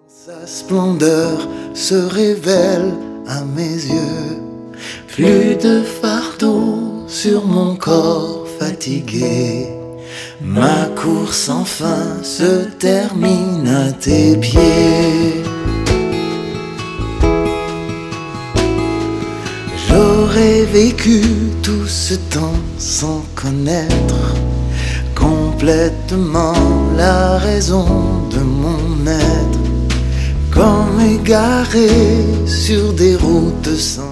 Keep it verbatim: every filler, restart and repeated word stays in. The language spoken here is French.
Sa splendeur se révèle à mes yeux. Plus de fardeau sur mon corps fatigué. Ma course sans fin se termine à tes pieds. J'aurais vécu tout ce temps sans connaître complètement la raison de mon être, comme égaré sur des routes sans